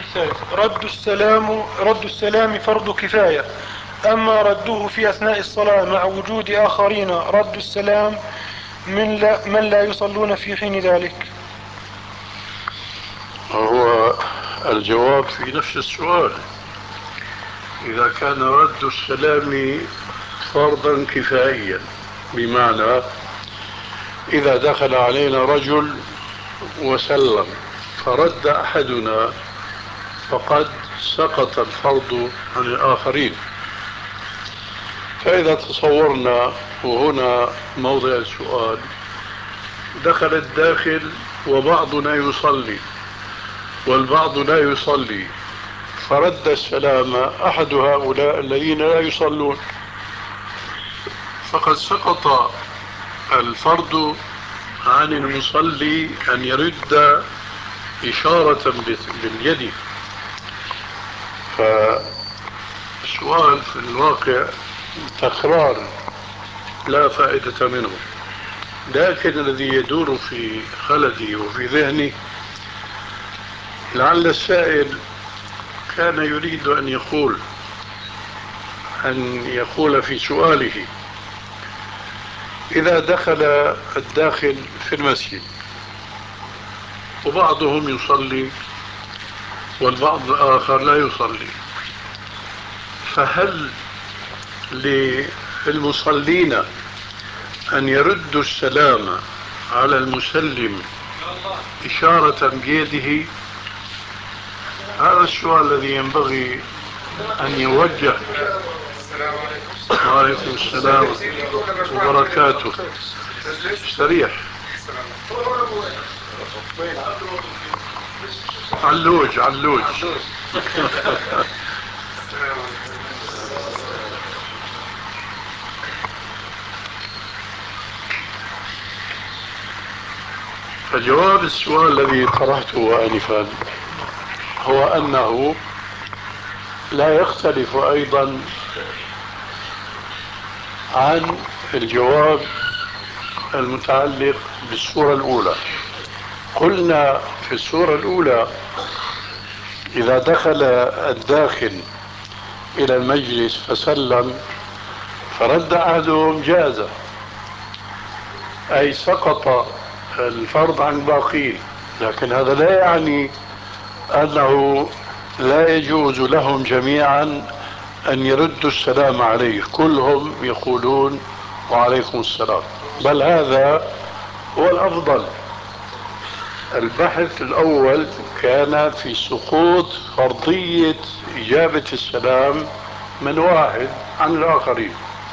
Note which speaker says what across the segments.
Speaker 1: الثالث: رد السلام فرض كفاية، أما رده في أثناء الصلاة مع وجود آخرين رد السلام من لا يصلون في حين ذلك.
Speaker 2: هو الجواب في نفس السؤال. إذا كان رد السلام فرضا كفائيا، بمعنى إذا دخل علينا رجل وسلم فرد أحدنا فقد سقط الفرض عن الآخرين. فإذا تصورنا، وهنا موضع السؤال، دخل الداخل وبعضنا يصلي والبعض لا يصلي، فرد السلام أحد هؤلاء الذين لا يصلون، فقد سقط الفرض عن المصلي أن يرد إشارة باليد. فالسؤال في الواقع تكرار لا فائدة منه. لكن الذي يدور في خلدي وفي ذهني، لعل السائل كان يريد أن يقول في سؤاله: إذا دخل الداخل في المسجد وبعضهم يصلي والبعض الآخر لا يصلي، فهل للمصلين أن يردوا السلام على المسلم إشارة بيده؟ هذا السؤال الذي ينبغي أن يوجه. وعليكم السلام وبركاته. استريح. علوج. فجواب السؤال الذي طرحته آنفا هو أنه لا يختلف أيضا عن الجواب المتعلق بالصورة الأولى. قلنا في الصورة الأولى: إذا دخل الداخل إلى المجلس فسلم فرد أحدهم جاز، أي سقط الفرض عن الباقين. لكن هذا لا يعني أنه لا يجوز لهم جميعا أن يردوا السلام عليه، كلهم يقولون وعليكم السلام، بل هذا هو الأفضل. البحث الأول كان في سقوط فرضية إجابة السلام من واحد عن الآخرين،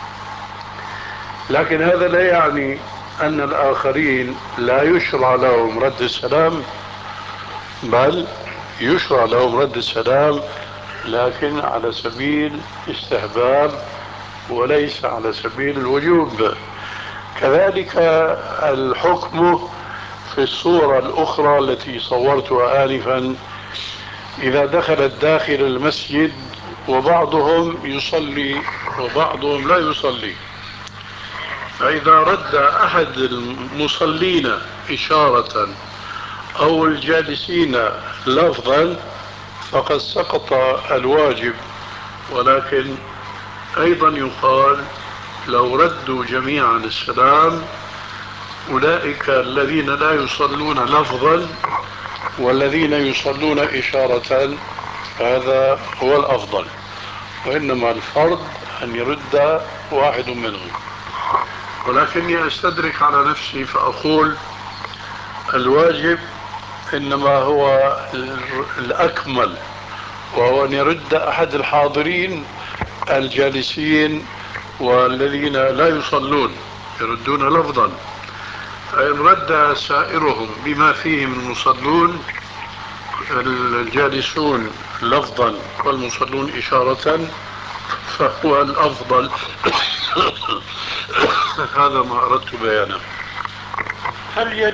Speaker 2: لكن هذا لا يعني أن الآخرين لا يشرع لهم رد السلام، بل يشرع لهم رد السلام، لكن على سبيل استحباب وليس على سبيل الوجوب. كذلك الحكم في الصورة الأخرى التي صورتها آنفا: إذا دخل الداخل المسجد وبعضهم يصلي وبعضهم لا يصلي، فإذا رد أحد المصلين إشارة أو الجالسين لفظا فقد سقط الواجب. ولكن أيضا يقال: لو ردوا جميعا السلام أولئك الذين لا يصلون لفظا والذين يصلون إشارة، هذا هو الأفضل، وإنما الفرض أن يرد واحد منهم. ولكني أستدرك على نفسي فأقول: الواجب إنما هو الأكمل، وهو أن يرد أحد الحاضرين الجالسين والذين لا يصلون يردون لفظا، فإن رد سائرهم بما فيهم المصلون الجالسون لفظا والمصلون إشارة فهو الأفضل. هذا ما أردت بيانه.
Speaker 1: هل